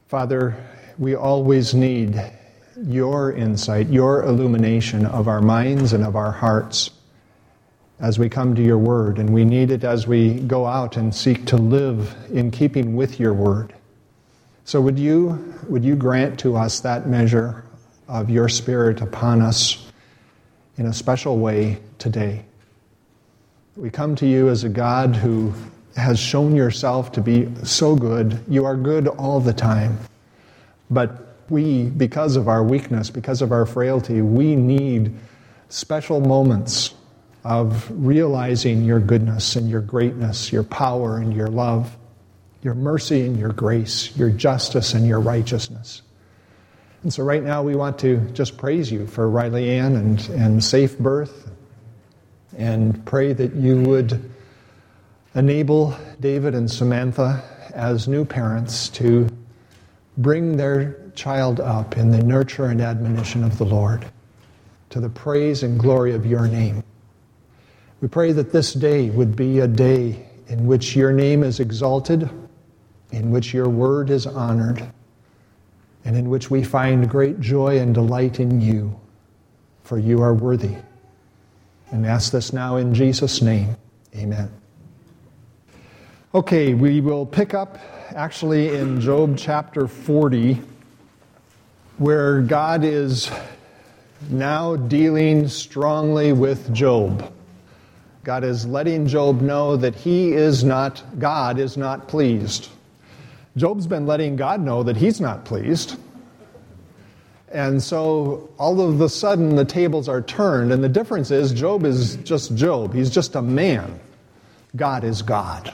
Father, we always need your insight, your illumination of our minds and of our hearts as we come to your word, and we need it as we go out and seek to live in keeping with your word. So would you grant to us that measure of your Spirit upon us in a special way today? We come to you as a God who has shown yourself to be so good. You are good all the time. But we, because of our weakness, because of our frailty, we need special moments of realizing your goodness and your greatness, your power and your love, your mercy and your grace, your justice and your righteousness. And so right now we want to just praise you for Riley Ann and safe birth, and pray that you would enable David and Samantha as new parents to bring their child up in the nurture and admonition of the Lord, to the praise and glory of your name. We pray that this day would be a day in which your name is exalted, in which your word is honored, and in which we find great joy and delight in you, for you are worthy. And ask this now in Jesus' name. Amen. Okay, we will pick up actually in Job chapter 40, where God is now dealing strongly with Job. God is letting Job know that God is not pleased. Job's been letting God know that he's not pleased. And so all of a sudden the tables are turned, and the difference is Job is just Job. He's just a man. God is God.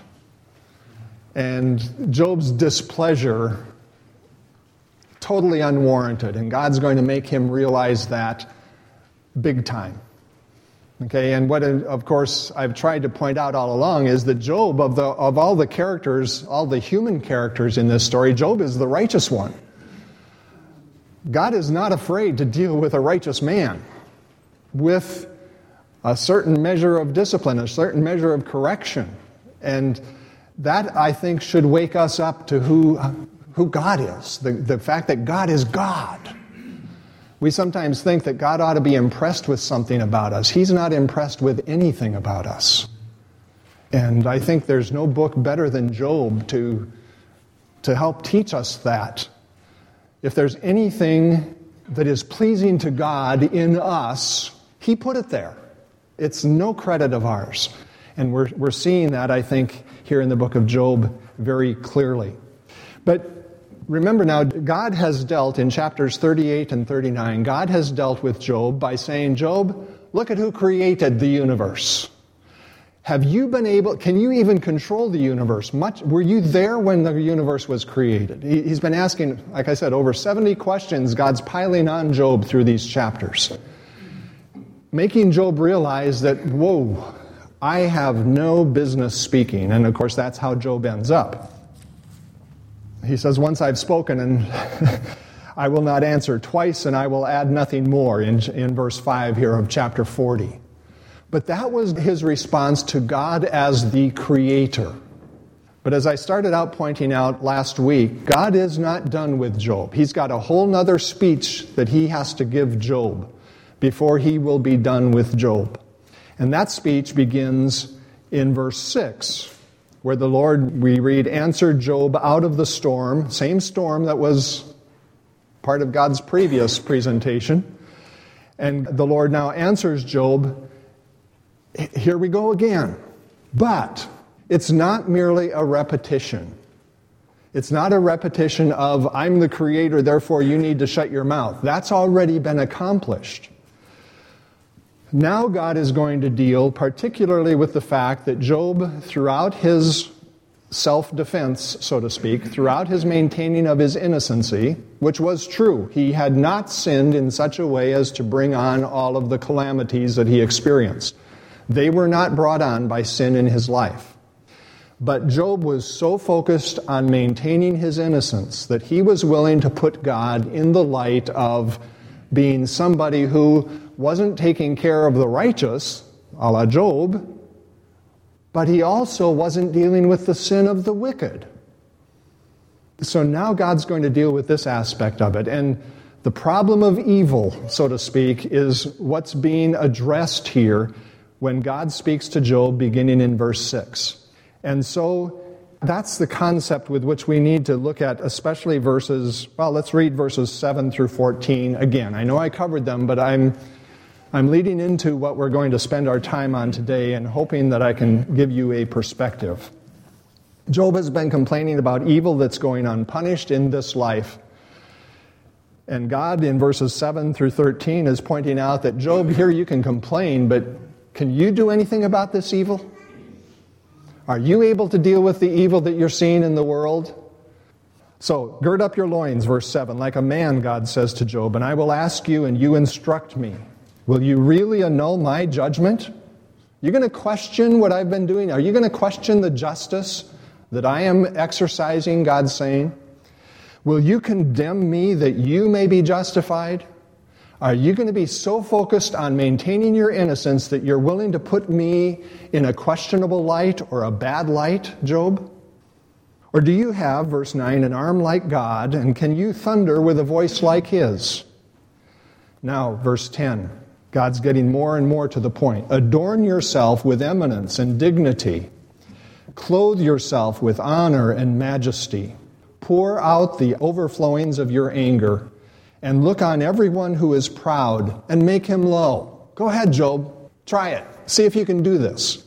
And Job's displeasure, totally unwarranted, and God's going to make him realize that big time. Okay, and what, of course, I've tried to point out all along is that Job, of all the characters, all the human characters in this story, Job is the righteous one. God is not afraid to deal with a righteous man with a certain measure of discipline, a certain measure of correction. And that, I think, should wake us up to who God is, the fact that God is God. We sometimes think that God ought to be impressed with something about us. He's not impressed with anything about us. And I think there's no book better than Job to help teach us that. If there's anything that is pleasing to God in us, He put it there. It's no credit of ours. And we're seeing that, I think, here in the book of Job very clearly. But remember now, God has dealt in chapters 38 and 39, God has dealt with Job by saying, Job, look at who created the universe. Have you been able, can you even control the universe? Were you there when the universe was created? He's been asking, like I said, over 70 questions God's piling on Job through these chapters. Making Job realize that, whoa, I have no business speaking. And of course, that's how Job ends up. He says, once I've spoken, and I will not answer twice, and I will add nothing more, in verse 5 here of chapter 40. But that was his response to God as the Creator. But as I started out pointing out last week, God is not done with Job. He's got a whole nother speech that he has to give Job before he will be done with Job. And that speech begins in verse 6, where the Lord, we read, answered Job out of the storm, same storm that was part of God's previous presentation. And the Lord now answers Job, here we go again. But it's not merely a repetition. It's not a repetition of, I'm the Creator, therefore you need to shut your mouth. That's already been accomplished. Now God is going to deal particularly with the fact that Job, throughout his self-defense, so to speak, throughout his maintaining of his innocency, which was true, he had not sinned in such a way as to bring on all of the calamities that he experienced. They were not brought on by sin in his life. But Job was so focused on maintaining his innocence that he was willing to put God in the light of being somebody who wasn't taking care of the righteous, a la Job, but he also wasn't dealing with the sin of the wicked. So now God's going to deal with this aspect of it. And the problem of evil, so to speak, is what's being addressed here when God speaks to Job beginning in verse 6. And so that's the concept with which we need to look at, especially let's read verses 7 through 14 again. I know I covered them, but I'm leading into what we're going to spend our time on today and hoping that I can give you a perspective. Job has been complaining about evil that's going unpunished in this life. And God, in verses 7 through 13, is pointing out that, Job, here you can complain, but can you do anything about this evil? Are you able to deal with the evil that you're seeing in the world? So, gird up your loins, verse 7. Like a man, God says to Job, and I will ask you, and you instruct me. Will you really annul my judgment? You're going to question what I've been doing? Are you going to question the justice that I am exercising, God's saying? Will you condemn me that you may be justified? Are you going to be so focused on maintaining your innocence that you're willing to put me in a questionable light or a bad light, Job? Or do you have, verse 9, an arm like God, and can you thunder with a voice like His? Now, verse 10, God's getting more and more to the point. Adorn yourself with eminence and dignity. Clothe yourself with honor and majesty. Pour out the overflowings of your anger, and look on everyone who is proud, and make him low. Go ahead, Job. Try it. See if you can do this.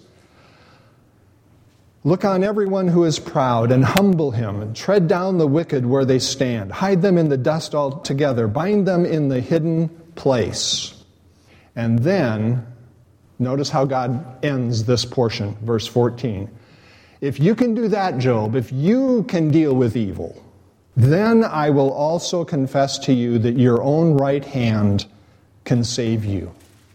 Look on everyone who is proud, and humble him, and tread down the wicked where they stand. Hide them in the dust altogether. Bind them in the hidden place. And then, notice how God ends this portion, verse 14. If you can do that, Job, if you can deal with evil, then I will also confess to you that your own right hand can save you.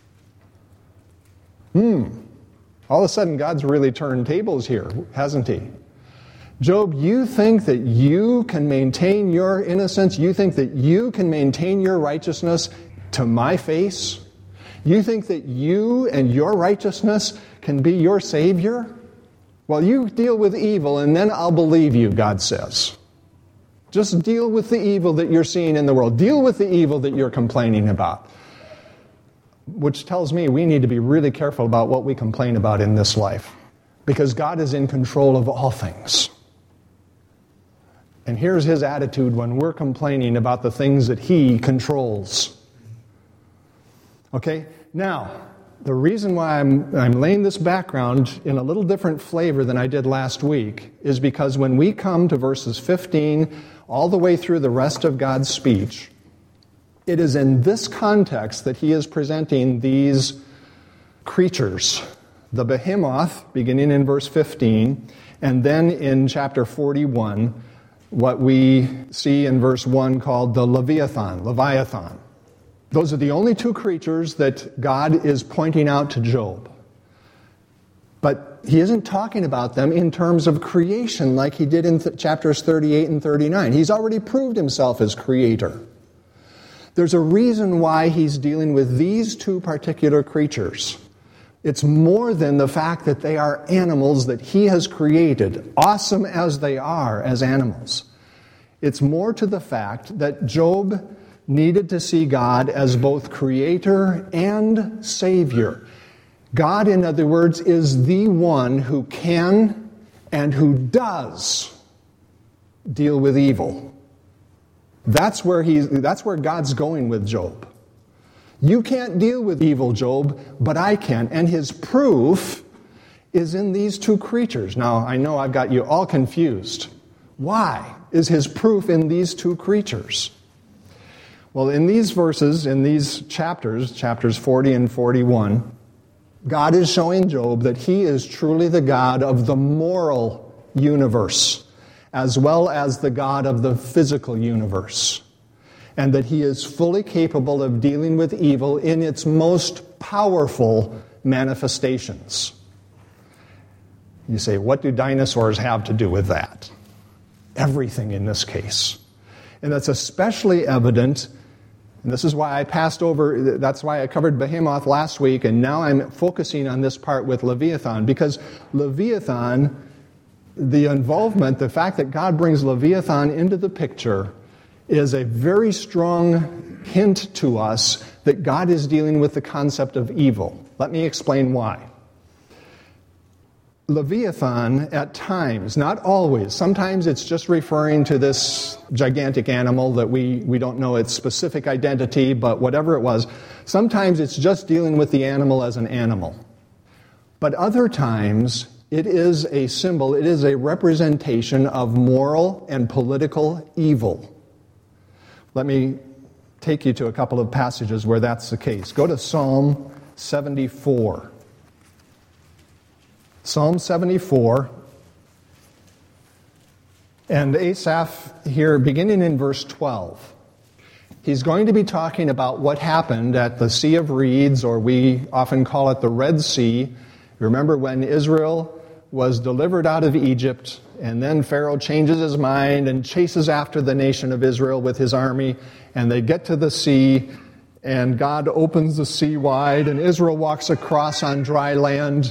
All of a sudden, God's really turned tables here, hasn't He? Job, you think that you can maintain your innocence? You think that you can maintain your righteousness to my face? You think that you and your righteousness can be your Savior? Well, you deal with evil, and then I'll believe you, God says. Just deal with the evil that you're seeing in the world. Deal with the evil that you're complaining about. Which tells me we need to be really careful about what we complain about in this life. Because God is in control of all things. And here's His attitude when we're complaining about the things that He controls. Okay? Now, the reason why I'm laying this background in a little different flavor than I did last week is because when we come to verses 15 all the way through the rest of God's speech, it is in this context that He is presenting these creatures. The behemoth, beginning in verse 15, and then in chapter 41, what we see in verse 1 called the Leviathan. Those are the only two creatures that God is pointing out to Job. But He isn't talking about them in terms of creation like He did in chapters 38 and 39. He's already proved Himself as creator. There's a reason why He's dealing with these two particular creatures. It's more than the fact that they are animals that He has created, awesome as they are as animals. It's more to the fact that Job needed to see God as both creator and savior. God, in other words, is the one who can and who does deal with evil. That's where God's going with Job. You can't deal with evil, Job, but I can. And His proof is in these two creatures. Now, I know I've got you all confused. Why is His proof in these two creatures? Well, in these verses, in these chapters 40 and 41, God is showing Job that He is truly the God of the moral universe, as well as the God of the physical universe, and that He is fully capable of dealing with evil in its most powerful manifestations. You say, what do dinosaurs have to do with that? Everything in this case. And that's especially evident. And this is why I that's why I covered Behemoth last week, and now I'm focusing on this part with Leviathan, because Leviathan the involvement, the fact that God brings Leviathan into the picture is a very strong hint to us that God is dealing with the concept of evil. Let me explain why. Leviathan, at times, not always, sometimes it's just referring to this gigantic animal that we don't know its specific identity, but whatever it was, sometimes it's just dealing with the animal as an animal. But other times, it is a symbol, it is a representation of moral and political evil. Let me take you to a couple of passages where that's the case. Go to Psalm 74. Psalm 74, and Asaph here, beginning in verse 12, he's going to be talking about what happened at the Sea of Reeds, or we often call it the Red Sea. Remember when Israel was delivered out of Egypt, and then Pharaoh changes his mind and chases after the nation of Israel with his army, and they get to the sea, and God opens the sea wide, and Israel walks across on dry land.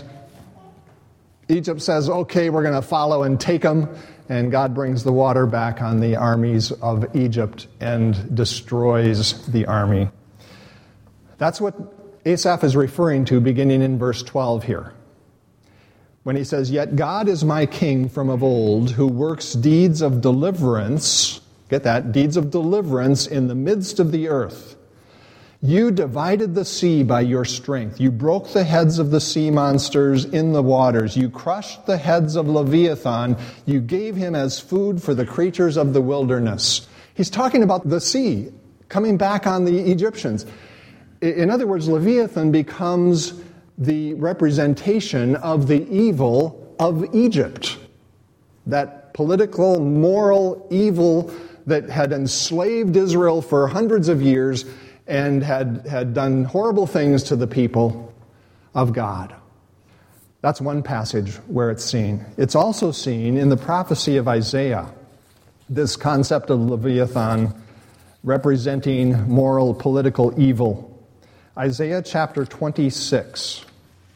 Egypt says, okay, we're going to follow and take them, and God brings the water back on the armies of Egypt and destroys the army. That's what Asaph is referring to beginning in verse 12 here. When he says, "Yet God is my king from of old, who works deeds of deliverance," get that, deeds of deliverance in the midst of the earth. You divided the sea by your strength. You broke the heads of the sea monsters in the waters. You crushed the heads of Leviathan. You gave him as food for the creatures of the wilderness. He's talking about the sea coming back on the Egyptians. In other words, Leviathan becomes the representation of the evil of Egypt. That political, moral evil that had enslaved Israel for hundreds of years and had done horrible things to the people of God. That's one passage where it's seen. It's also seen in the prophecy of Isaiah, this concept of Leviathan representing moral, political evil. Isaiah chapter 26.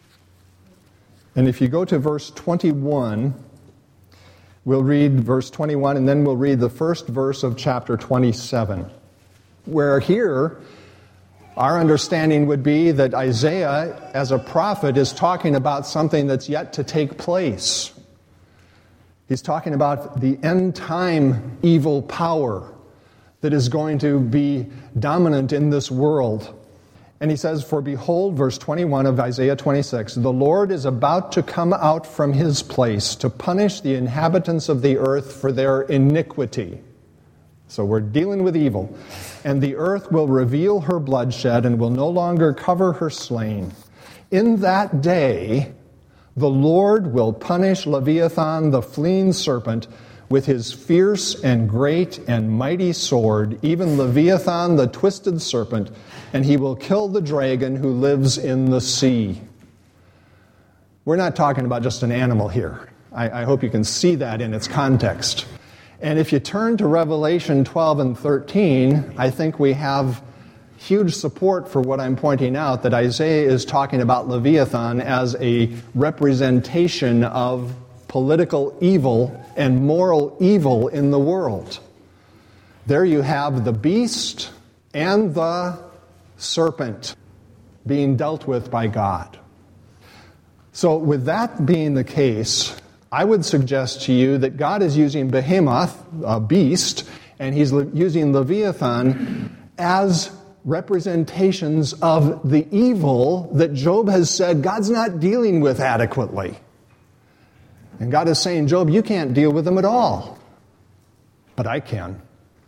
And if you go to verse 21, we'll read verse 21, and then we'll read the first verse of chapter 27. Where here, our understanding would be that Isaiah, as a prophet, is talking about something that's yet to take place. He's talking about the end-time evil power that is going to be dominant in this world. And he says, "For behold," verse 21 of Isaiah 26, "the Lord is about to come out from his place to punish the inhabitants of the earth for their iniquity." So we're dealing with evil. "And the earth will reveal her bloodshed and will no longer cover her slain. In that day, the Lord will punish Leviathan, the fleeing serpent, with his fierce and great and mighty sword, even Leviathan, the twisted serpent, and he will kill the dragon who lives in the sea." We're not talking about just an animal here. I hope you can see that in its context. And if you turn to Revelation 12 and 13, I think we have huge support for what I'm pointing out, that Isaiah is talking about Leviathan as a representation of political evil and moral evil in the world. There you have the beast and the serpent being dealt with by God. So with that being the case, I would suggest to you that God is using Behemoth, a beast, and he's using Leviathan as representations of the evil that Job has said God's not dealing with adequately. And God is saying, Job, you can't deal with them at all. But I can.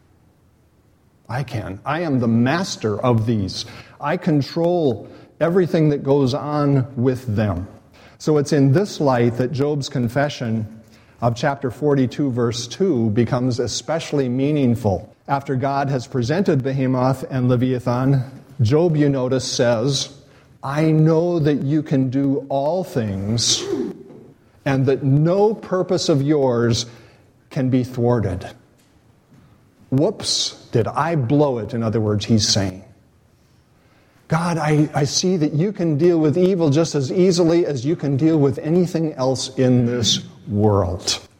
I can. I am the master of these. I control everything that goes on with them. So it's in this light that Job's confession of chapter 42, verse 2 becomes especially meaningful. After God has presented Behemoth and Leviathan, Job, you notice, says, "I know that you can do all things, and that no purpose of yours can be thwarted." Whoops, did I blow it? In other words, he's saying, God, I see that you can deal with evil just as easily as you can deal with anything else in this world.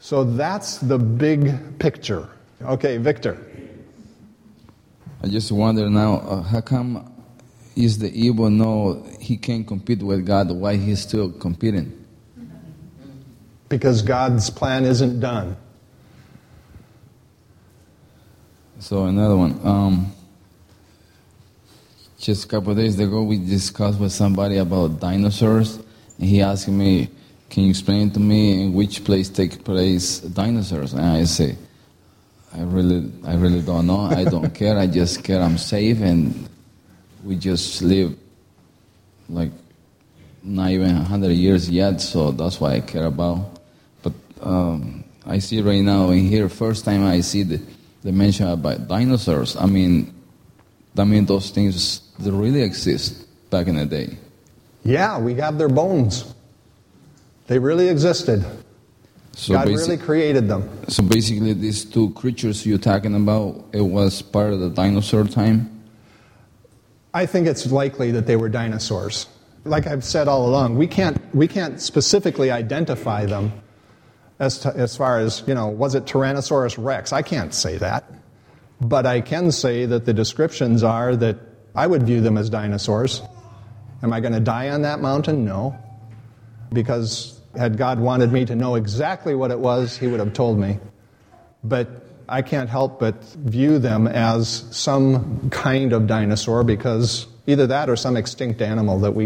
So that's the big picture. Okay, Victor. I just wonder now, how come is the evil know he can't compete with God? Why he's still competing? Because God's plan isn't done. So another one. Just a couple of days ago, we discussed with somebody about dinosaurs, and he asked me, "Can you explain to me in which place take place dinosaurs?" And I say, I really don't know. I don't care. I just care I'm safe, and we just live like not even 100 years yet, so that's why I care about. But I see right now in here, first time I see the mention about dinosaurs. I mean those things, they really exist back in the day. Yeah, we have their bones. They really existed. So God really created them. So basically these two creatures you're talking about, it was part of the dinosaur time? I think it's likely that they were dinosaurs. Like I've said all along, we can't specifically identify them as far as, was it Tyrannosaurus Rex? I can't say that. But I can say that the descriptions are that I would view them as dinosaurs. Am I going to die on that mountain? No. Because had God wanted me to know exactly what it was, he would have told me. But I can't help but view them as some kind of dinosaur, because either that or some other extinct animal that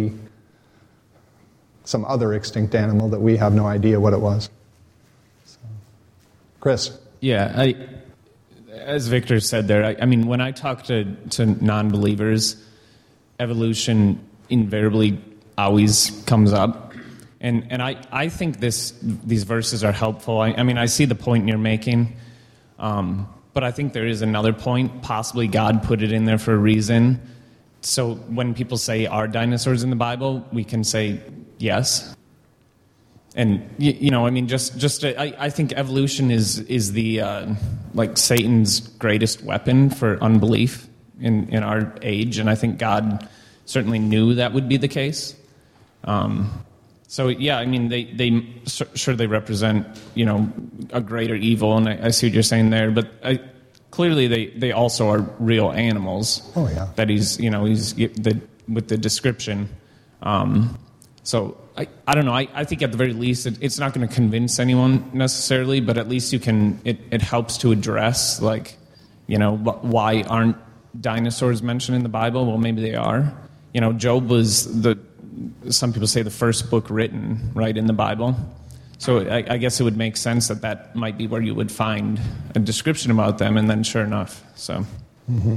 we have no idea what it was. So. Chris? Yeah, as Victor said there, I mean, when I talk to non-believers, evolution invariably always comes up. And I think these verses are helpful. I mean, I see the point you're making, but I think there is another point. Possibly God put it in there for a reason. So when people say, are dinosaurs in the Bible, we can say yes. And, I mean, I think evolution is the, like Satan's greatest weapon for unbelief in our age. And I think God certainly knew that would be the case. So, yeah, I mean, they represent, a greater evil, and I see what you're saying there. But clearly they also are real animals. Oh, yeah. That he's with the description. So, I don't know. I think at the very least, it's not going to convince anyone necessarily, but at least it helps to address, why aren't dinosaurs mentioned in the Bible? Well, maybe they are. Job was some people say the first book written, right, in the Bible. So I guess it would make sense that might be where you would find a description about them, and then sure enough, so. Mm-hmm.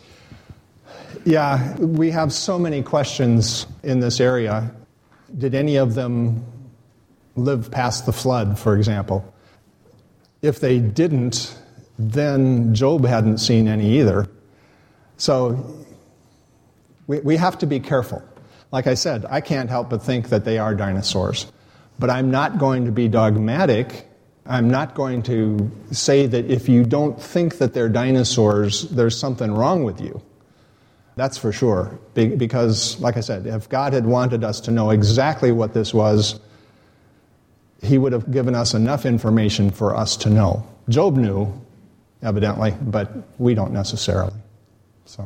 Yeah, we have so many questions in this area. Did any of them live past the flood, for example? If they didn't, then Job hadn't seen any either. So we have to be careful. Like I said, I can't help but think that they are dinosaurs. But I'm not going to be dogmatic. I'm not going to say that if you don't think that they're dinosaurs, there's something wrong with you. That's for sure. Because, like I said, if God had wanted us to know exactly what this was, he would have given us enough information for us to know. Job knew, evidently, but we don't necessarily. So,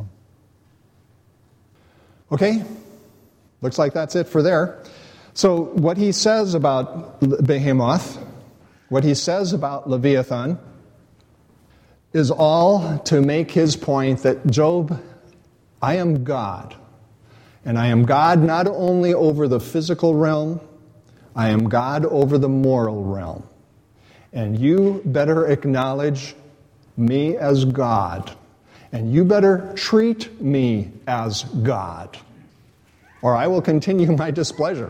okay. Looks like that's it for there. So what he says about Behemoth, what he says about Leviathan, is all to make his point that Job, I am God. And I am God not only over the physical realm, I am God over the moral realm. And you better acknowledge me as God. And you better treat me as God, or I will continue my displeasure.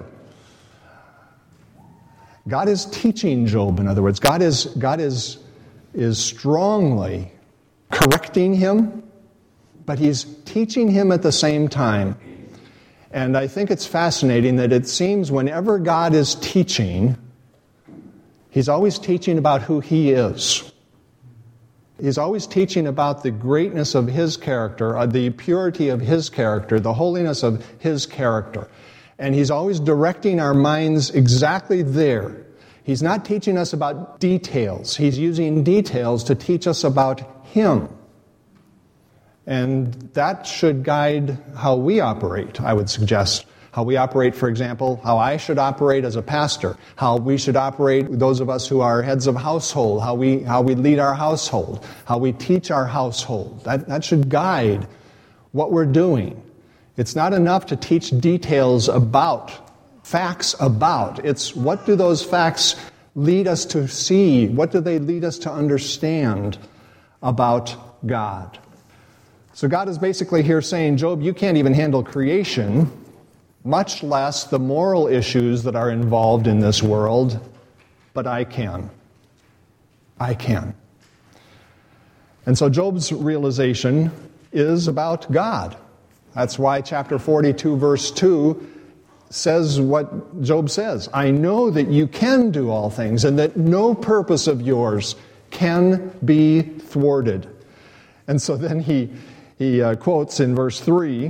God is teaching Job, in other words. God is strongly correcting him, but he's teaching him at the same time. And I think it's fascinating that it seems whenever God is teaching, he's always teaching about who he is. He's always teaching about the greatness of his character, the purity of his character, the holiness of his character. And he's always directing our minds exactly there. He's not teaching us about details. He's using details to teach us about Him. And that should guide how we operate, I would suggest. How we operate, for example, how I should operate as a pastor, how we should operate, those of us who are heads of household, how we lead our household, how we teach our household. That should guide what we're doing. It's not enough to teach details about, facts about. It's what do those facts lead us to see? What do they lead us to understand about God? So God is basically here saying, Job, you can't even handle creation, much less the moral issues that are involved in this world, but I can. I can. And so Job's realization is about God. That's why chapter 42, verse 2 says what Job says. I know that you can do all things and that no purpose of yours can be thwarted. And so then he quotes in verse 3,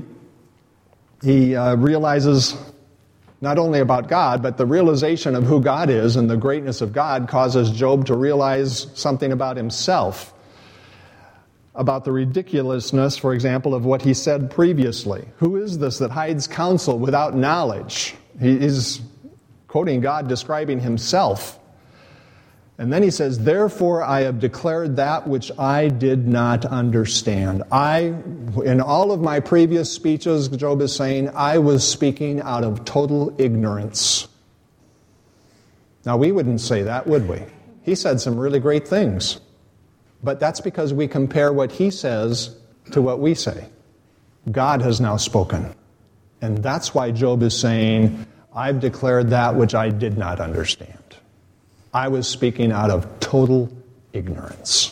he realizes not only about God, but the realization of who God is and the greatness of God causes Job to realize something about himself, about the ridiculousness, for example, of what he said previously. Who is this that hides counsel without knowledge? He is quoting God, describing himself. And then he says, therefore I have declared that which I did not understand. In all of my previous speeches, Job is saying, I was speaking out of total ignorance. Now we wouldn't say that, would we? He said some really great things. But that's because we compare what he says to what we say. God has now spoken. And that's why Job is saying, I've declared that which I did not understand. I was speaking out of total ignorance.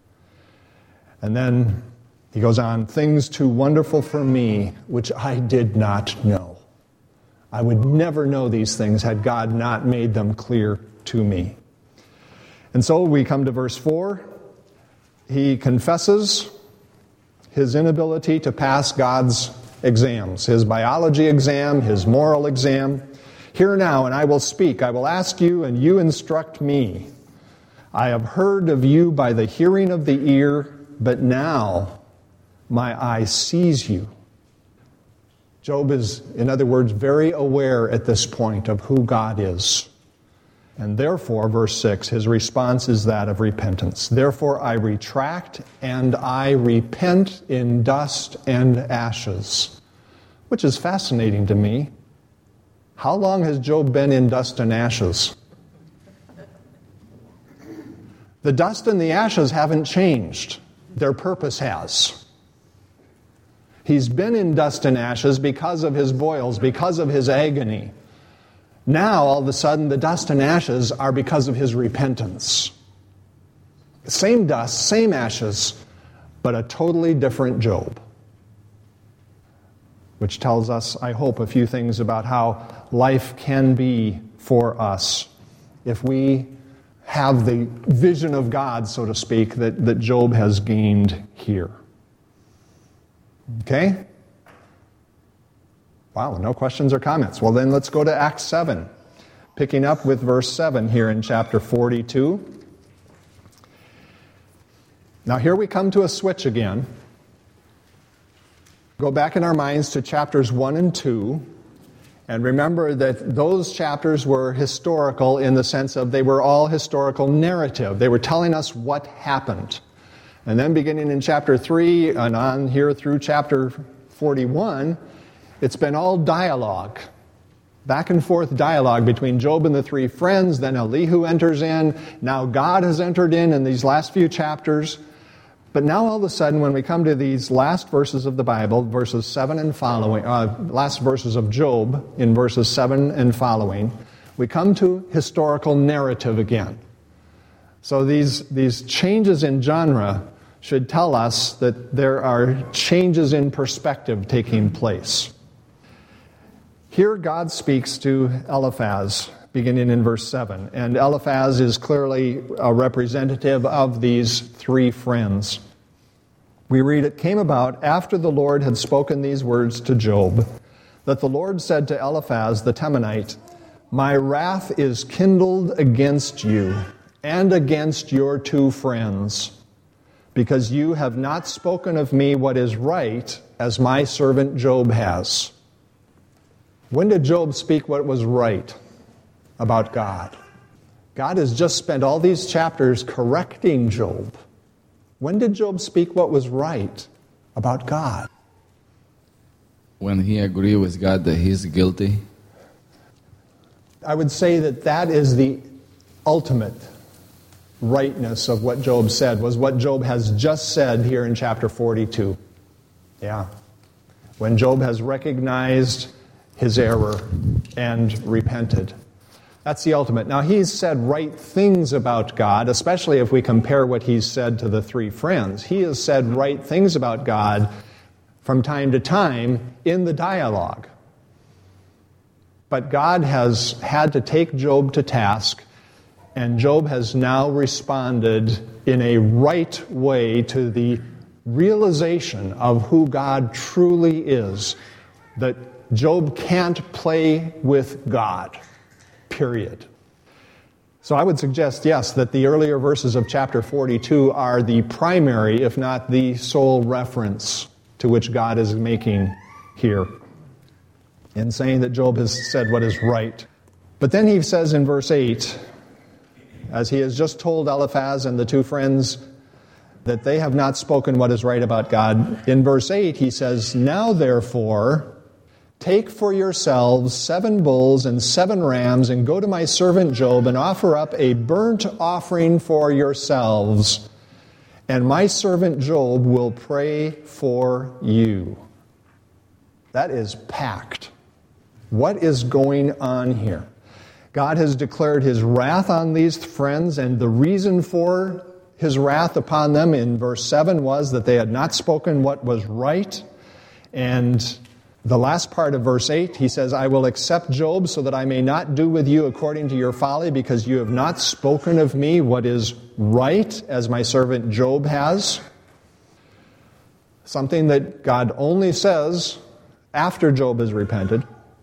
And then he goes on, things too wonderful for me, which I did not know. I would never know these things had God not made them clear to me. And so we come to verse 4. He confesses his inability to pass God's exams, his biology exam, his moral exam. Hear now, and I will speak. I will ask you, and you instruct me. I have heard of you by the hearing of the ear, but now my eye sees you. Job is, in other words, very aware at this point of who God is. And therefore, verse 6, his response is that of repentance. Therefore I retract and I repent in dust and ashes. Which is fascinating to me. How long has Job been in dust and ashes? The dust and the ashes haven't changed. Their purpose has. He's been in dust and ashes because of his boils, because of his agony. Now, all of a sudden, the dust and ashes are because of his repentance. Same dust, same ashes, but a totally different Job. Which tells us, I hope, a few things about how life can be for us if we have the vision of God, so to speak, that Job has gained here. Okay? Wow, no questions or comments. Well, then let's go to Acts 7, picking up with verse 7 here in chapter 42. Now here we come to a switch again. Go back in our minds to chapters 1 and 2, and remember that those chapters were historical in the sense of they were all historical narrative. They were telling us what happened. And then beginning in chapter 3 and on here through chapter 41, it's been all dialogue, back and forth dialogue between Job and the three friends. Then Elihu enters in. Now God has entered in these last few chapters. But now all of a sudden, when we come to these last verses of the Bible, verses 7 and following, last verses of Job in verses 7 and following, we come to historical narrative again. So these changes in genre should tell us that there are changes in perspective taking place. Here God speaks to Eliphaz, beginning in verse 7. And Eliphaz is clearly a representative of these three friends. We read, it came about after the Lord had spoken these words to Job, that the Lord said to Eliphaz the Temanite, My wrath is kindled against you and against your 2 friends, because you have not spoken of me what is right, as my servant Job has. When did Job speak what was right about God? God has just spent all these chapters correcting Job. When did Job speak what was right about God? When he agreed with God that he's guilty. I would say that is the ultimate rightness of what Job said, was what Job has just said here in chapter 42. Yeah. When Job has recognized his error and repented. That's the ultimate. Now, he's said right things about God, especially if we compare what he's said to the 3 friends. He has said right things about God from time to time in the dialogue. But God has had to take Job to task, and Job has now responded in a right way to the realization of who God truly is, that Job can't play with God, period. So I would suggest, yes, that the earlier verses of chapter 42 are the primary, if not the sole reference to which God is making here in saying that Job has said what is right. But then he says in verse 8, as he has just told Eliphaz and the 2 friends that they have not spoken what is right about God, in verse 8 he says, "Now therefore, take for yourselves 7 bulls and 7 rams, and go to my servant Job and offer up a burnt offering for yourselves, and my servant Job will pray for you." That is packed. What is going on here? God has declared his wrath on these friends, and the reason for his wrath upon them in verse 7 was that they had not spoken what was right. And the last part of verse 8, he says, "I will accept Job so that I may not do with you according to your folly, because you have not spoken of me what is right, as my servant Job has." Something that God only says after Job has repented.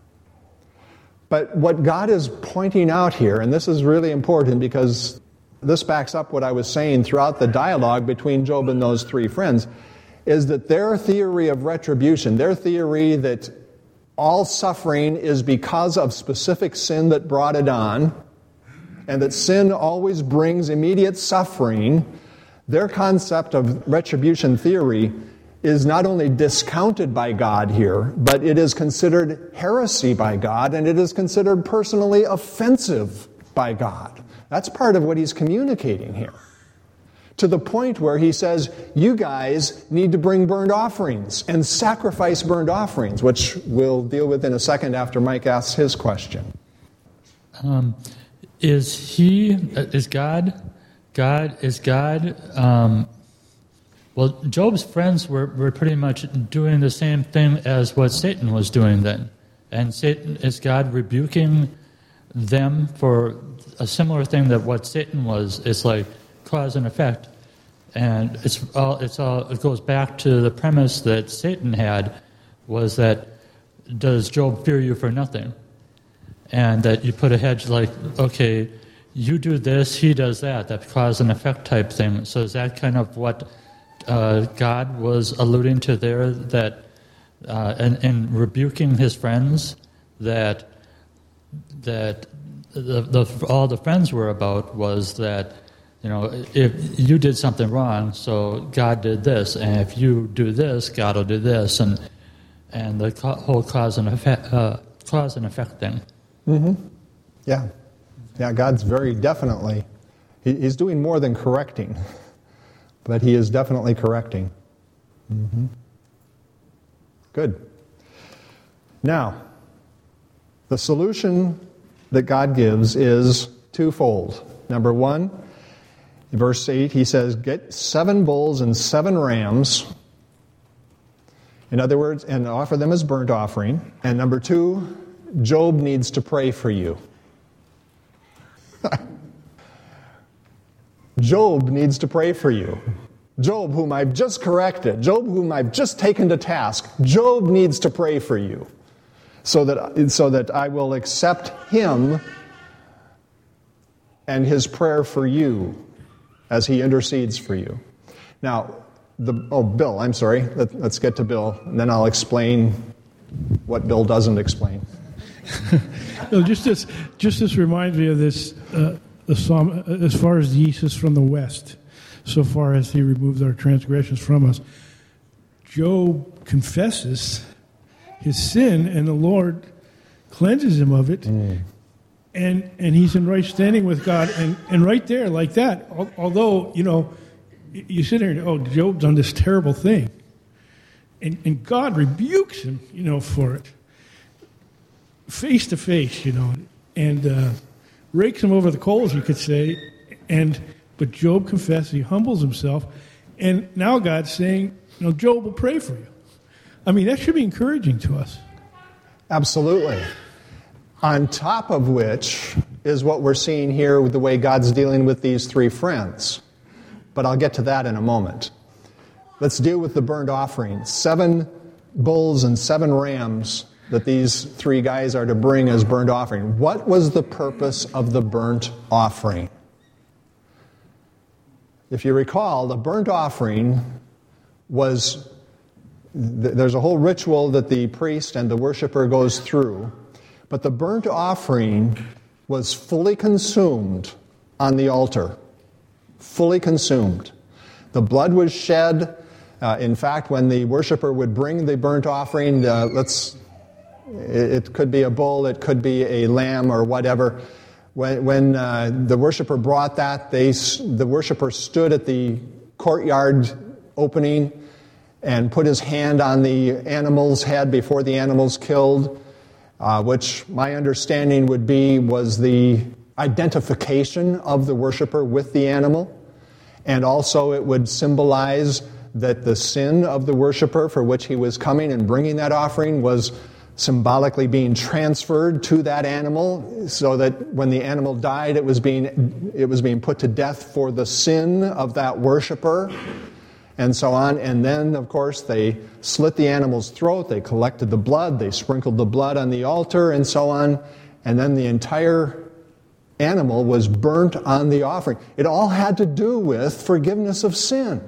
But what God is pointing out here, and this is really important because this backs up what I was saying throughout the dialogue between Job and those 3 friends, is that their theory of retribution, their theory that all suffering is because of specific sin that brought it on, and that sin always brings immediate suffering, their concept of retribution theory is not only discounted by God here, but it is considered heresy by God, and it is considered personally offensive by God. That's part of what he's communicating here. To the point where he says, you guys need to bring burnt offerings and sacrifice burnt offerings, which we'll deal with in a second after Mike asks his question. Is God? Well, Job's friends were pretty much doing the same thing as what Satan was doing then. And is God rebuking them for a similar thing that what Satan was? It's like cause and effect. And it goes back to the premise that Satan had, was that, does Job fear you for nothing? And that you put a hedge like, okay, you do this, he does that cause and effect type thing. So is that kind of what God was alluding to there, that in rebuking his friends, that all the friends were about was that, if you did something wrong, so God did this, and if you do this, God will do this, and the whole cause and effect thing. Mm-hmm. Yeah, God's very definitely, he's doing more than correcting. But he is definitely correcting. Mm-hmm. Good. Now, the solution that God gives is twofold. Number 1, in verse 8, he says, get 7 bulls and 7 rams. In other words, and offer them as burnt offering. And number 2, Job needs to pray for you. Job needs to pray for you. Job, whom I've just corrected. Job, whom I've just taken to task. Job needs to pray for you. so that I will accept him and his prayer for you as he intercedes for you. Now, Bill, I'm sorry. Let's get to Bill, and then I'll explain what Bill doesn't explain. No, just this reminds me of this the psalm, as far as the east is from the west, so far as he removes our transgressions from us. Job confesses his sin, and the Lord cleanses him of it, and he's in right standing with God. And right there, like that, although, you sit there and, Job's done this terrible thing, and God rebukes him, for it, face to face, and rakes him over the coals, you could say. But Job confesses, he humbles himself, and now God's saying, Job will pray for you. I mean, that should be encouraging to us. Absolutely. On top of which is what we're seeing here with the way God's dealing with these three friends. But I'll get to that in a moment. Let's deal with the burnt offering. 7 bulls and 7 rams that these 3 guys are to bring as burnt offering. What was the purpose of the burnt offering? If you recall, the burnt offering was, there's a whole ritual that the priest and the worshiper goes through, but the burnt offering was fully consumed on the altar. Fully consumed. The blood was shed. In fact, when the worshiper would bring the burnt offering, it could be a bull, it could be a lamb or whatever. When the worshiper brought that, the worshiper stood at the courtyard opening and put his hand on the animal's head before the animal's killed, which my understanding was the identification of the worshiper with the animal. And also it would symbolize that the sin of the worshiper for which he was coming and bringing that offering was symbolically being transferred to that animal, so that when the animal died, it was being put to death for the sin of that worshiper, and so on. And then, of course, they slit the animal's throat, they collected the blood, they sprinkled the blood on the altar, and so on. And then the entire animal was burnt on the offering. It all had to do with forgiveness of sin,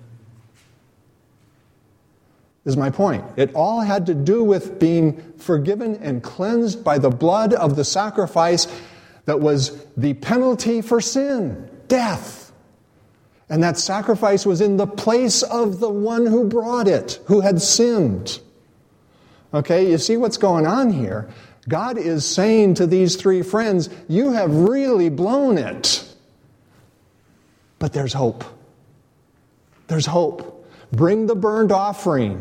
is my point. It all had to do with being forgiven and cleansed by the blood of the sacrifice that was the penalty for sin, death. And that sacrifice was in the place of the one who brought it, who had sinned. Okay, you see what's going on here? God is saying to these 3 friends, you have really blown it. But there's hope. There's hope. Bring the burnt offering.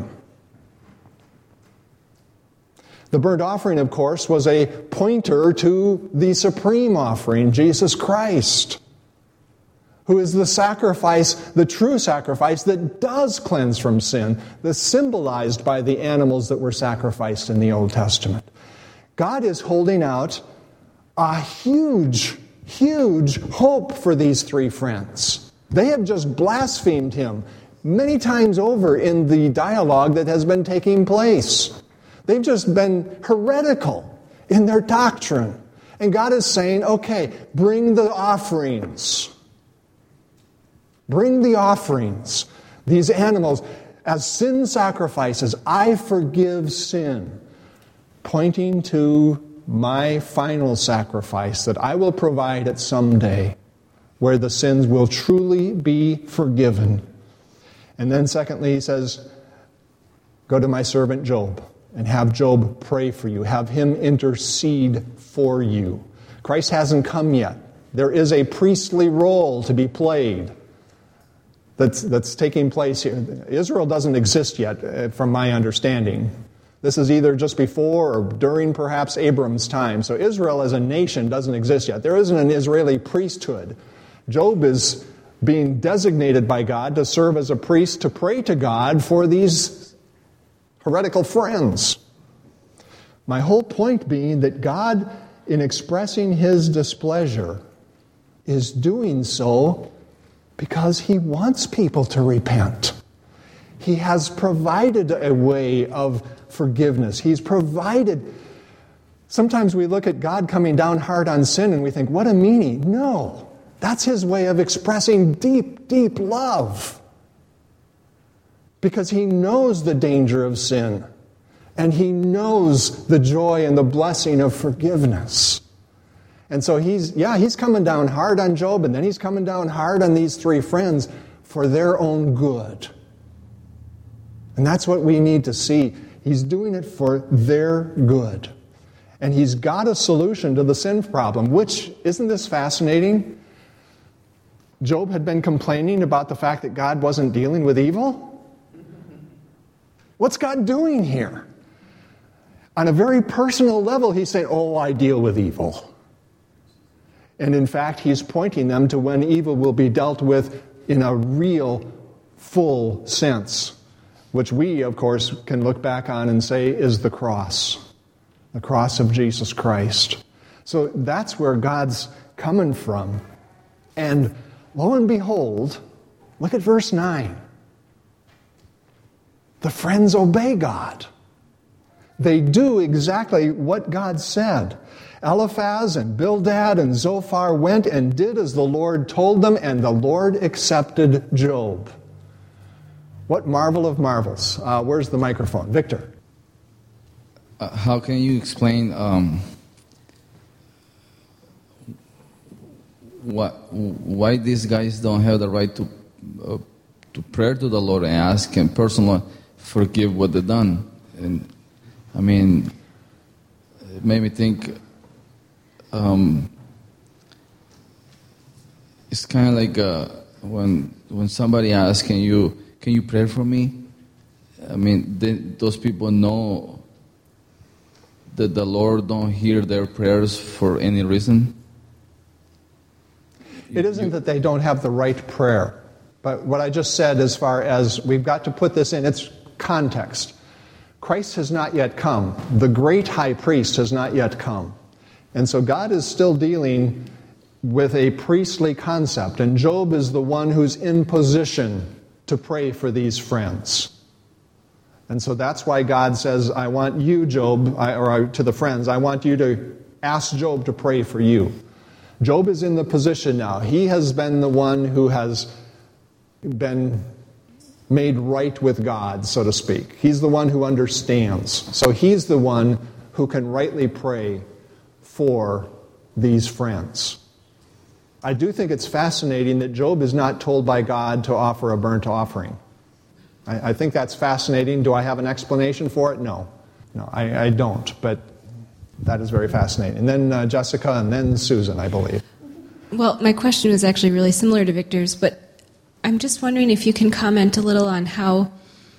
The burnt offering, of course, was a pointer to the supreme offering, Jesus Christ, who is the sacrifice, the true sacrifice that does cleanse from sin, that's symbolized by the animals that were sacrificed in the Old Testament. God is holding out a huge, huge hope for these 3 friends. They have just blasphemed him many times over in the dialogue that has been taking place. They've just been heretical in their doctrine. And God is saying, okay, bring the offerings. Bring the offerings. These animals, as sin sacrifices, I forgive sin. Pointing to my final sacrifice that I will provide at some day, where the sins will truly be forgiven. And then secondly, he says, go to my servant Job and have Job pray for you. Have him intercede for you. Christ hasn't come yet. There is a priestly role to be played that's taking place here. Israel doesn't exist yet, from my understanding. This is either just before or during perhaps Abram's time. So Israel as a nation doesn't exist yet. There isn't an Israeli priesthood. Job is being designated by God to serve as a priest to pray to God for these heretical friends. My whole point being that God, in expressing his displeasure, is doing so because he wants people to repent. He has provided a way of forgiveness. He's provided Sometimes we look at God coming down hard on sin and we think, what a meanie. No, that's his way of expressing deep, deep love. Because he knows the danger of sin. And he knows the joy and the blessing of forgiveness. And so he's coming down hard on Job, and then he's coming down hard on these three friends for their own good. And that's what we need to see. He's doing it for their good. And he's got a solution to the sin problem, which, isn't this fascinating? Job had been complaining about the fact that God wasn't dealing with evil. What's God doing here? On a very personal level, he's saying, I deal with evil. And in fact, he's pointing them to when evil will be dealt with in a real, full sense, which we, of course, can look back on and say is the cross of Jesus Christ. So that's where God's coming from. And lo and behold, look at verse 9. The friends obey God. They do exactly what God said. Eliphaz and Bildad and Zophar went and did as the Lord told them, and the Lord accepted Job. What marvel of marvels. Where's the microphone? Victor. How can you explain why these guys don't have the right to pray to the Lord and ask Him personally forgive what they've done? And I mean, it made me think. It's kind of like when somebody asks, "Can you pray for me?" I mean, those people know that the Lord don't hear their prayers for any reason. It isn't that they don't have the right prayer, but what I just said, as far as we've got to put this in its context. Christ has not yet come. The great high priest has not yet come. And so God is still dealing with a priestly concept, and Job is the one who's in position to pray for these friends. And so that's why God says, I want you, Job, or to the friends, I want you to ask Job to pray for you. Job is in the position now. He has been the one who has been made right with God, so to speak. He's the one who understands. So he's the one who can rightly pray for these friends. I do think it's fascinating that Job is not told by God to offer a burnt offering. I think that's fascinating. Do I have an explanation for it? No, I don't, but that is very fascinating. And then Jessica, and then Susan, I believe. Well, my question was actually really similar to Victor's, but I'm just wondering if you can comment a little on how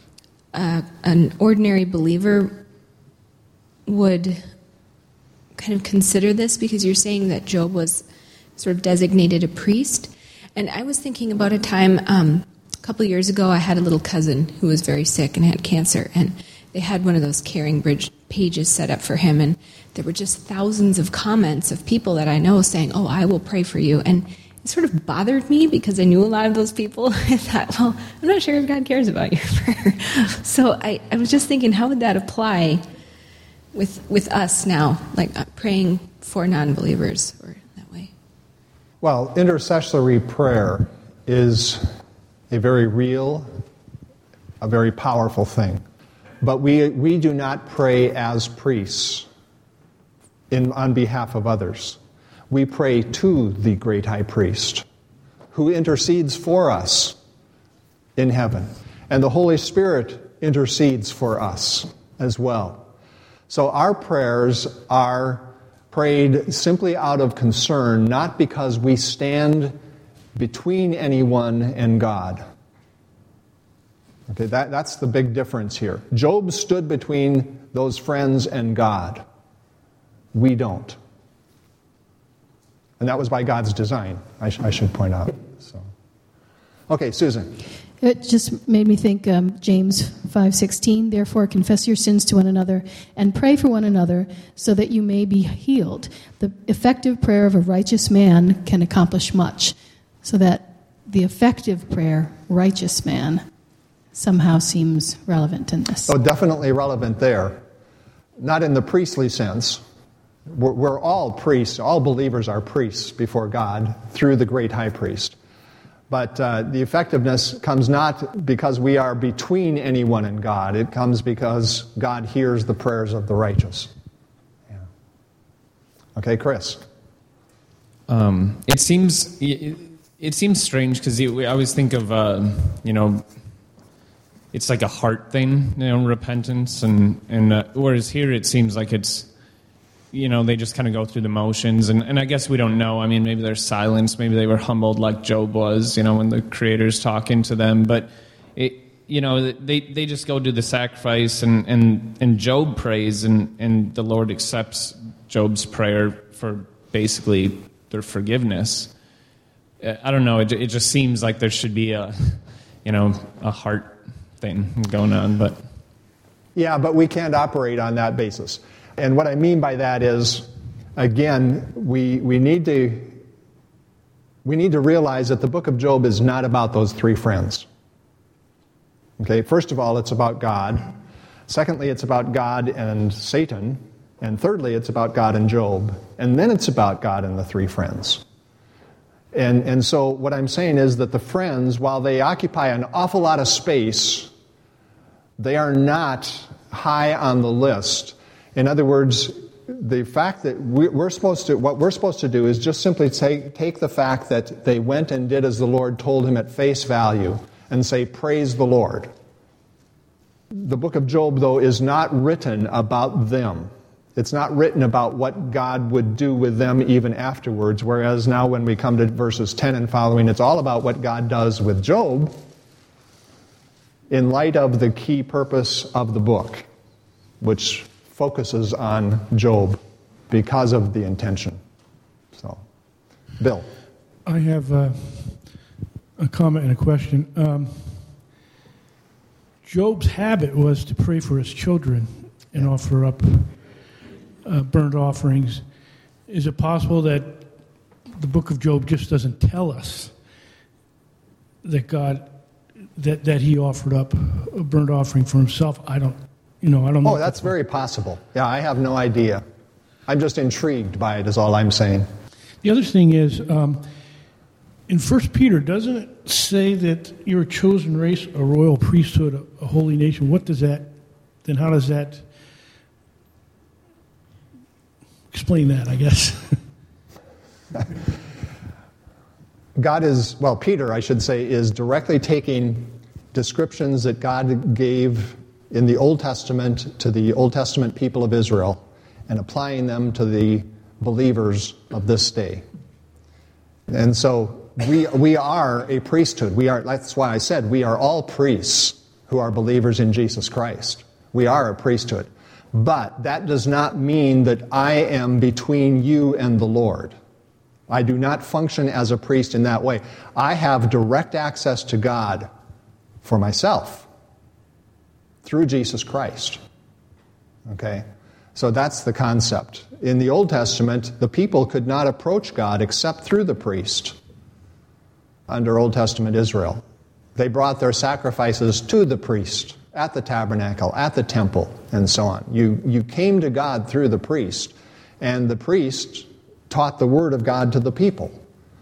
an ordinary believer would kind of consider this, because you're saying that Job was sort of designated a priest. And I was thinking about a time, a couple of years ago, I had a little cousin who was very sick and had cancer, and they had one of those Caring Bridge pages set up for him, and there were just thousands of comments of people that I know saying, I will pray for you. And it sort of bothered me because I knew a lot of those people. I thought, I'm not sure if God cares about your prayer. So I was just thinking, how would that apply with us now, like praying for non-believers or that way? Well, intercessory prayer is a very real, a very powerful thing. But we do not pray as priests on behalf of others. We pray to the great high priest who intercedes for us in heaven. And the Holy Spirit intercedes for us as well. So our prayers are prayed simply out of concern, not because we stand between anyone and God. Okay, that's the big difference here. Job stood between those friends and God. We don't. And that was by God's design, I should point out. So, okay, Susan. It just made me think James 5:16, therefore confess your sins to one another and pray for one another so that you may be healed. The effective prayer of a righteous man can accomplish much, so that the effective prayer, righteous man, somehow seems relevant in this. Oh, definitely relevant there. Not in the priestly sense, We're all priests. All believers are priests before God through the great high priest. But the effectiveness comes not because we are between anyone and God. It comes because God hears the prayers of the righteous. Yeah. Okay, Chris. It seems strange because we always think of it's like a heart thing, repentance, and whereas here it seems like it's they just kind of go through the motions, and I guess we don't know. I mean, maybe there's silence, maybe they were humbled like Job was, when the Creator's talking to them, but they just go do the sacrifice, and Job prays, and the Lord accepts Job's prayer for basically their forgiveness. I don't know. It just seems like there should be a heart thing going on, but yeah, but we can't operate on that basis. And what I mean by that is, again, we need to realize that the book of Job is not about those three friends. Okay, first of all, it's about God. Secondly, it's about God and Satan. And thirdly, it's about God and Job. And then it's about God and the three friends. And so what I'm saying is that the friends, while they occupy an awful lot of space, they are not high on the list. In other words, the fact that what we're supposed to do is just simply take the fact that they went and did as the Lord told him at face value and say, praise the Lord. The book of Job, though, is not written about them. It's not written about what God would do with them even afterwards, whereas now when we come to verses 10 and following, it's all about what God does with Job in light of the key purpose of the book, which focuses on Job because of the intention. So, Bill. I have a comment and a question. Job's habit was to pray for his children and offer up burnt offerings. Is it possible that the book of Job just doesn't tell us that God that he offered up a burnt offering for himself? I don't know. Oh, that's very possible. Yeah, I have no idea. I'm just intrigued by it is all I'm saying. The other thing is, in 1 Peter, doesn't it say that you're a chosen race, a royal priesthood, a holy nation? How does that explain that, I guess? Peter, I should say, is directly taking descriptions that God gave in the Old Testament to the Old Testament people of Israel and applying them to the believers of this day. And so we are a priesthood. That's why I said we are all priests who are believers in Jesus Christ. We are a priesthood. But that does not mean that I am between you and the Lord. I do not function as a priest in that way. I have direct access to God for myself through Jesus Christ. Okay? So that's the concept. In the Old Testament, the people could not approach God except through the priest under Old Testament Israel. They brought their sacrifices to the priest at the tabernacle, at the temple, and so on. You came to God through the priest, and the priest taught the word of God to the people.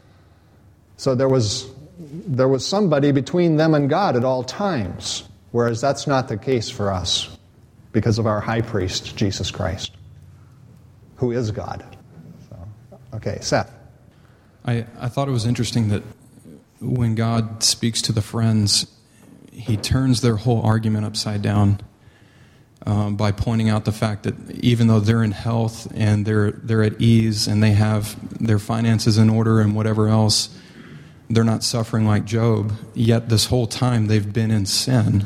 So there was somebody between them and God at all times, whereas that's not the case for us because of our high priest, Jesus Christ, who is God. Okay, Seth. I thought it was interesting that when God speaks to the friends, he turns their whole argument upside down by pointing out the fact that even though they're in health and they're at ease and they have their finances in order and whatever else, they're not suffering like Job, yet this whole time they've been in sin.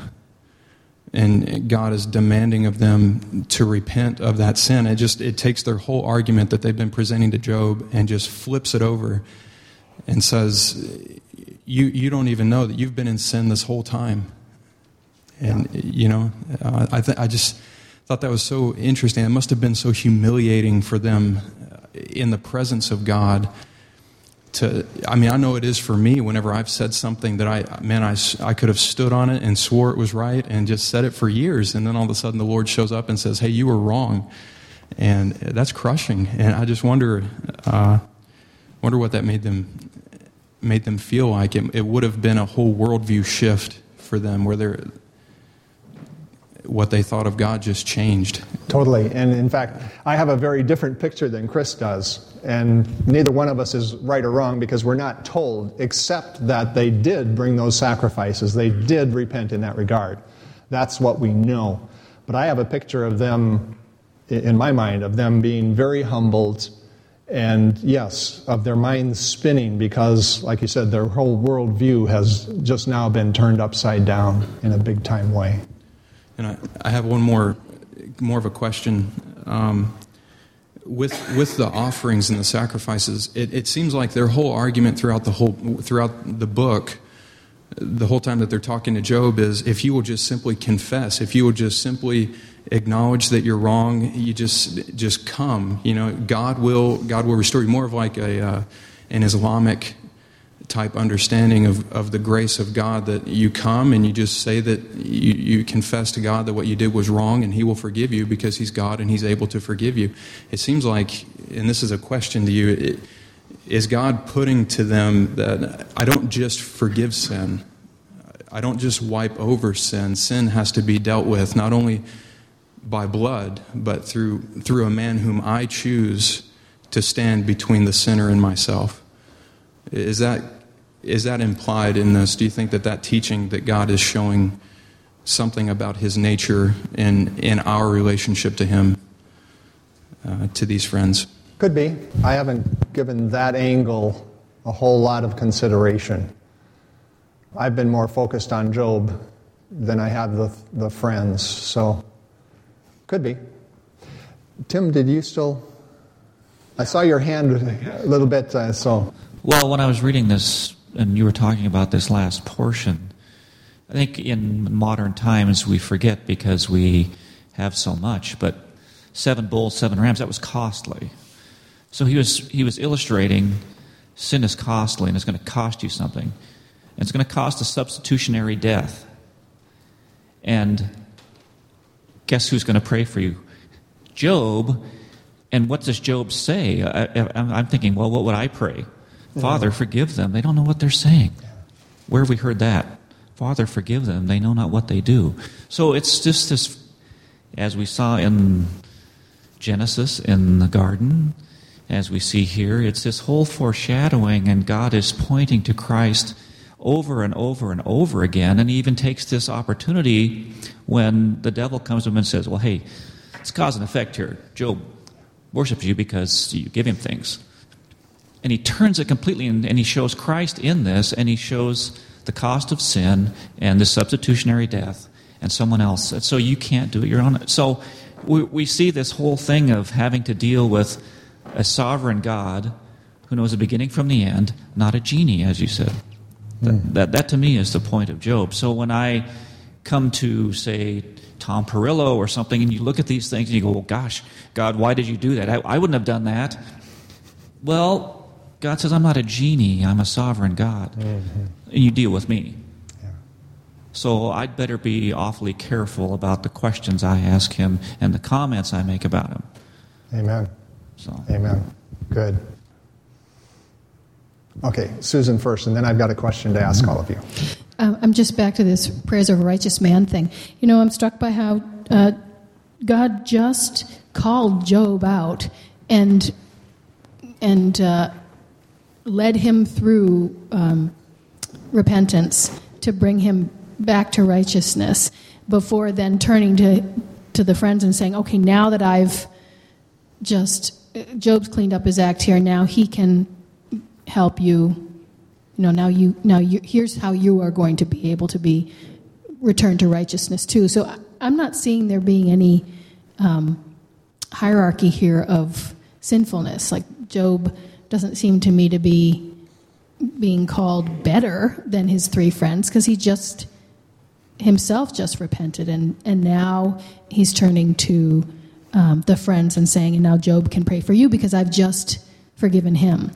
And God is demanding of them to repent of that sin. It takes their whole argument that they've been presenting to Job and just flips it over and says, you don't even know that you've been in sin this whole time. And, I just thought that was so interesting. It must have been so humiliating for them in the presence of God. I know it is for me whenever I've said something that I could have stood on it and swore it was right and just said it for years. And then all of a sudden the Lord shows up and says, hey, you were wrong. And that's crushing. And I just wonder what that made them feel like. It would have been a whole worldview shift for them, where what they thought of God just changed. Totally. And in fact, I have a very different picture than Chris does. And neither one of us is right or wrong, because we're not told, except that they did bring those sacrifices. They did repent in that regard. That's what we know. But I have a picture of them, in my mind, of them being very humbled, and yes, of their minds spinning, because, like you said, their whole worldview has just now been turned upside down in a big-time way. And I have one more of a question. With the offerings and the sacrifices, it seems like their whole argument throughout the book, the whole time that they're talking to Job, is if you will just simply confess, if you will just simply acknowledge that you're wrong, you just come. God will restore you. More of like an Islamic type understanding of the grace of God, that you come and you just say that you confess to God that what you did was wrong, and He will forgive you because He's God and He's able to forgive you. It seems like, and this is a question to you, is God putting to them that I don't just forgive sin, I don't just wipe over sin. Sin has to be dealt with not only by blood, but through a man whom I choose to stand between the sinner and myself. Is that implied in this? Do you think that teaching that God is showing something about His nature in our relationship to Him, to these friends? Could be. I haven't given that angle a whole lot of consideration. I've been more focused on Job than I have the friends, so could be. Tim, did you still? I saw your hand a little bit, so. Well, when I was reading this, and you were talking about this last portion, I think in modern times we forget because we have so much, but 7 bulls, 7 rams, that was costly. So he was illustrating sin is costly, and it's going to cost you something. And it's going to cost a substitutionary death. And guess who's going to pray for you? Job. And what does Job say? I'm thinking, well, what would I pray? Father, forgive them. They don't know what they're saying. Where have we heard that? Father, forgive them. They know not what they do. So it's just this, as we saw in Genesis in the garden, as we see here, it's this whole foreshadowing, and God is pointing to Christ over and over and over again, and He even takes this opportunity when the devil comes to him and says, well, hey, it's cause and effect here. Job worships you because you give him things. And He turns it completely, and He shows Christ in this, and He shows the cost of sin and the substitutionary death and someone else. So you can't do it. You're on it. So we see this whole thing of having to deal with a sovereign God who knows the beginning from the end, not a genie, as you said. That to me is the point of Job. So when I come to, say, Tom Perillo or something, and you look at these things and you go, well, gosh, God, why did you do that? I wouldn't have done that. Well, God says, I'm not a genie, I'm a sovereign God. Mm-hmm. And you deal with me. Yeah. So I'd better be awfully careful about the questions I ask Him and the comments I make about Him. Amen. So. Amen. Good. Okay, Susan first, and then I've got a question to ask all of you. I'm just back to this prayers of a righteous man thing. I'm struck by how God just called Job out and led him through repentance to bring him back to righteousness, before then turning to the friends and saying, okay, now that Job's cleaned up his act here, now he can help you. Here's how you are going to be able to be returned to righteousness too. So I'm not seeing there being any hierarchy here of sinfulness. Like Job doesn't seem to me to be being called better than his 3 friends, because he himself just repented, and now he's turning to the friends and saying, and now Job can pray for you because I've just forgiven him.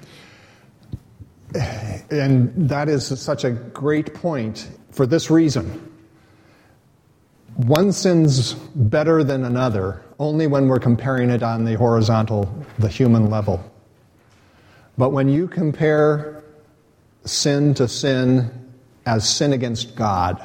And that is such a great point for this reason. one sin's better than another only when we're comparing it on the horizontal, the human level. But when you compare sin to sin as sin against God,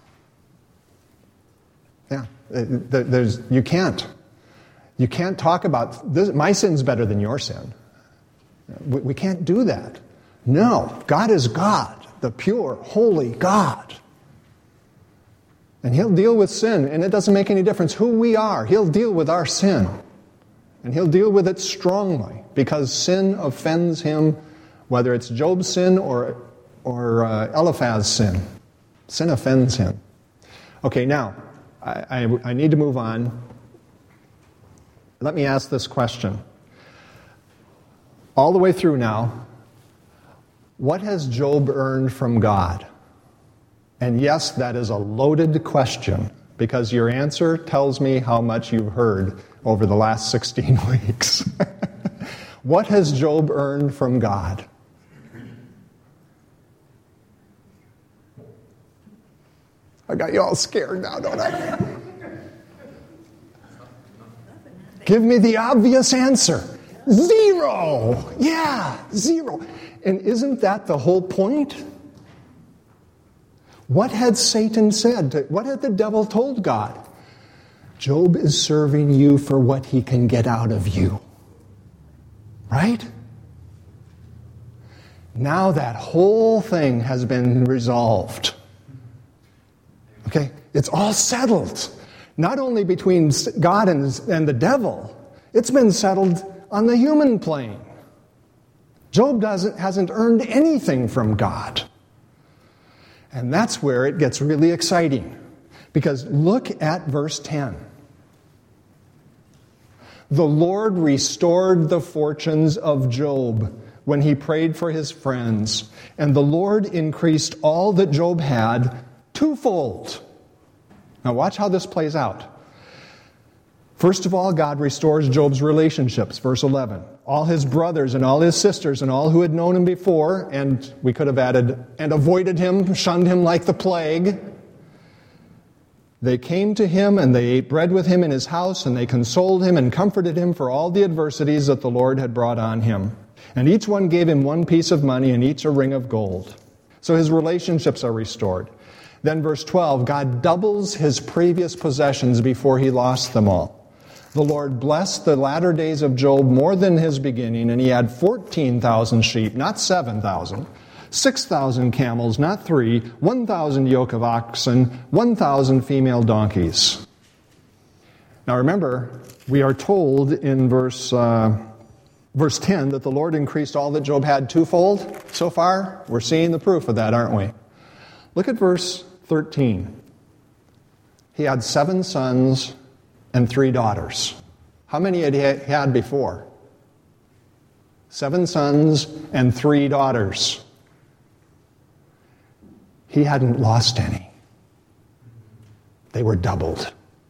you can't talk about this, my sin's better than your sin. We can't do that. No, God is God, the pure, holy God. And He'll deal with sin, and it doesn't make any difference who we are. He'll deal with our sin. And He'll deal with it strongly, because sin offends Him, whether it's Job's sin or Eliphaz's sin. Sin offends Him. Okay, now, I need to move on. Let me ask this question. All the way through now, what has Job earned from God? And yes, that is a loaded question, because your answer tells me how much you've heard over the last 16 weeks. What has Job earned from God? I got you all scared now, don't I? Give me the obvious answer. 0. Yeah, 0. And isn't that the whole point? What had Satan said? What had the devil told God? Job is serving you for what he can get out of you. Right? Now that whole thing has been resolved. Okay? It's all settled. Not only between God and the devil, it's been settled on the human plane. Job hasn't earned anything from God. And that's where it gets really exciting. Because look at verse 10. The Lord restored the fortunes of Job when he prayed for his friends, and the Lord increased all that Job had twofold. Now watch how this plays out. First of all, God restores Job's relationships, verse 11. All his brothers and all his sisters and all who had known him before, and we could have added, and avoided him, shunned him like the plague. They came to him and they ate bread with him in his house, and they consoled him and comforted him for all the adversities that the Lord had brought on him. And each one gave him one piece of money and each a ring of gold. So his relationships are restored. Then verse 12, God doubles his previous possessions before he lost them all. The Lord blessed the latter days of Job more than his beginning, and he had 14,000 sheep, not 7,000, 6,000 camels, not 3, 1,000 yoke of oxen, 1,000 female donkeys. Now remember, we are told in verse 10 that the Lord increased all that Job had twofold. So far, we're seeing the proof of that, aren't we? Look at verse 13. He had 7 sons and 3 daughters. How many had he had before? 7 sons and 3 daughters. He hadn't lost any. They were doubled.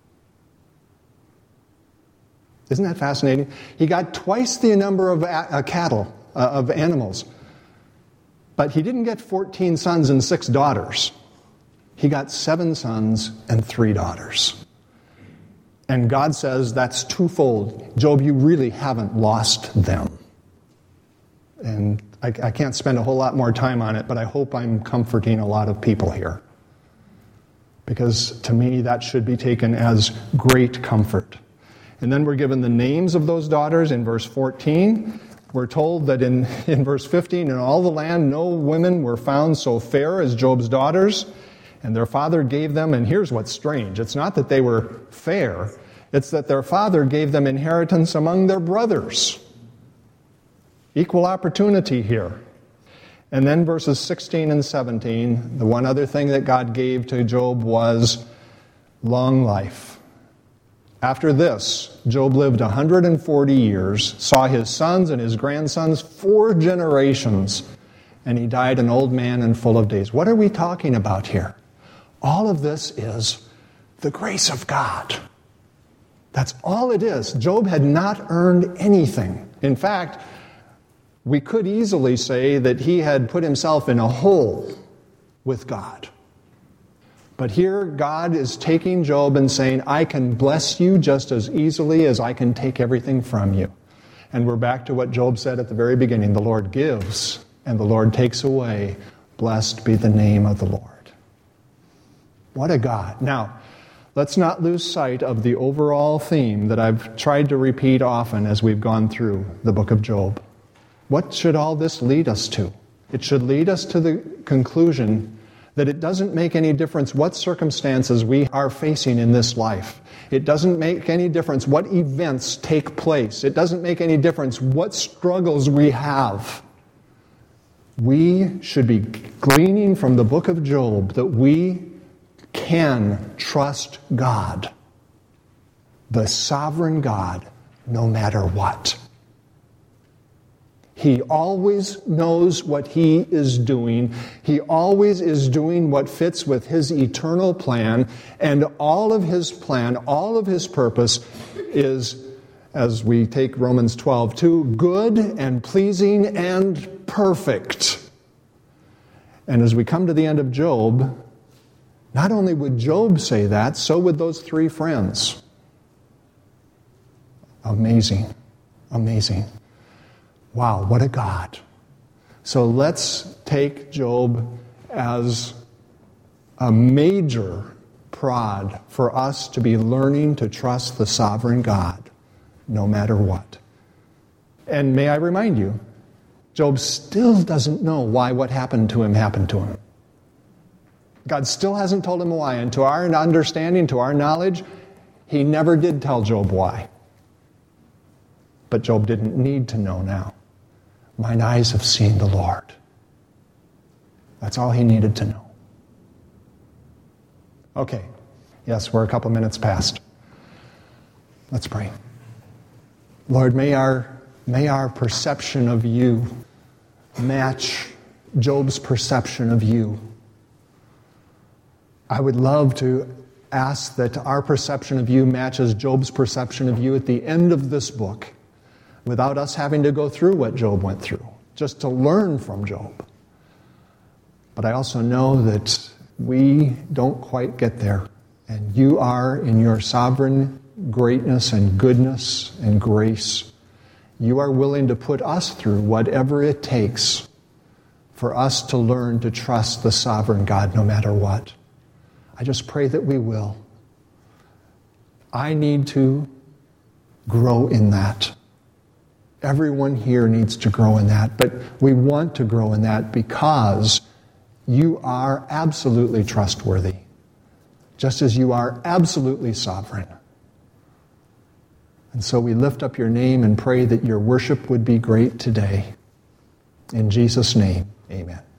Isn't that fascinating? He got twice the number of cattle, of animals. But he didn't get 14 sons and 6 daughters. He got 7 sons and 3 daughters. And God says that's twofold. Job, you really haven't lost them. And I can't spend a whole lot more time on it, but I hope I'm comforting a lot of people here. Because to me, that should be taken as great comfort. And then we're given the names of those daughters in verse 14. We're told that in verse 15, in all the land no women were found so fair as Job's daughters. And their father gave them, and here's what's strange, it's not that they were fair, it's that their father gave them inheritance among their brothers. Equal opportunity here. And then verses 16 and 17, the one other thing that God gave to Job was long life. After this, Job lived 140 years, saw his sons and his grandsons 4 generations, and he died an old man and full of days. What are we talking about here? All of this is the grace of God. That's all it is. Job had not earned anything. In fact, we could easily say that he had put himself in a hole with God. But here God is taking Job and saying, I can bless you just as easily as I can take everything from you. And we're back to what Job said at the very beginning. The Lord gives and the Lord takes away. Blessed be the name of the Lord. What a God. Now, let's not lose sight of the overall theme that I've tried to repeat often as we've gone through the book of Job. What should all this lead us to? It should lead us to the conclusion that it doesn't make any difference what circumstances we are facing in this life. It doesn't make any difference what events take place. It doesn't make any difference what struggles we have. We should be gleaning from the book of Job that we can trust God, the sovereign God, no matter what. He always knows what He is doing. He always is doing what fits with His eternal plan. And all of His plan, all of His purpose is, as we take Romans 12:2, good and pleasing and perfect. And as we come to the end of Job, not only would Job say that, so would those three friends. Amazing. Amazing. Wow, what a God. So let's take Job as a major prod for us to be learning to trust the sovereign God, no matter what. And may I remind you, Job still doesn't know why what happened to him. God still hasn't told him why. And to our understanding, to our knowledge, He never did tell Job why. But Job didn't need to know now. Mine eyes have seen the Lord. That's all he needed to know. Okay. Yes, we're a couple minutes past. Let's pray. Lord, may our perception of You match Job's perception of You. I would love to ask that our perception of You matches Job's perception of You at the end of this book, without us having to go through what Job went through, just to learn from Job. But I also know that we don't quite get there. And You are, in Your sovereign greatness and goodness and grace, You are willing to put us through whatever it takes for us to learn to trust the sovereign God no matter what. I just pray that we will. I need to grow in that. Everyone here needs to grow in that, but we want to grow in that because You are absolutely trustworthy, just as You are absolutely sovereign. And so we lift up Your name and pray that Your worship would be great today. In Jesus' name, amen.